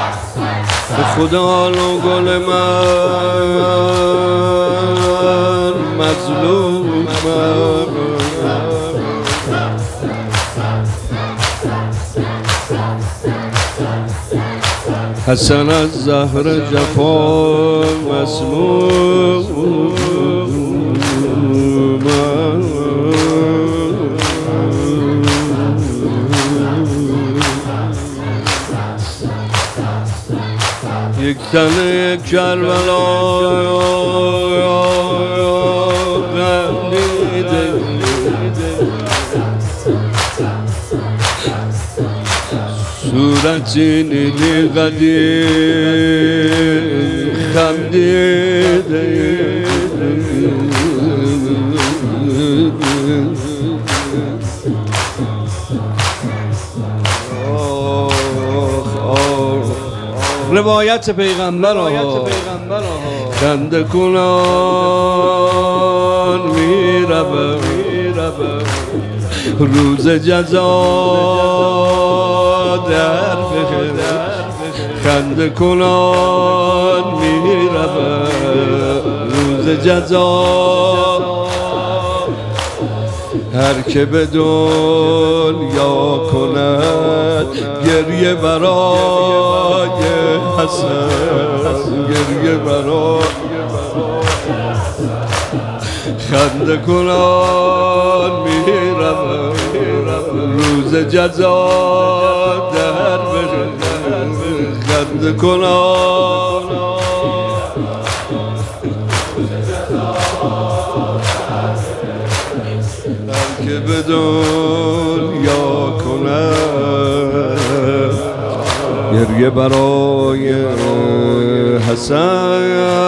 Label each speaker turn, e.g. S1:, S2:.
S1: به خدا و گل من مظلوم حسن از زهر جفا مسموم یک تن کربلا غمدیده صورتی نیلی قدیم خمدیده روایت پیغمبر خنده کنان می روم روز جزا در خنده کنان می روم روز جزا هر که به دنیا کند گریه برای حسن گریه برای خنده کنان میرم روز جزا در خنده کنان که به دنیا کند گریه برای حسن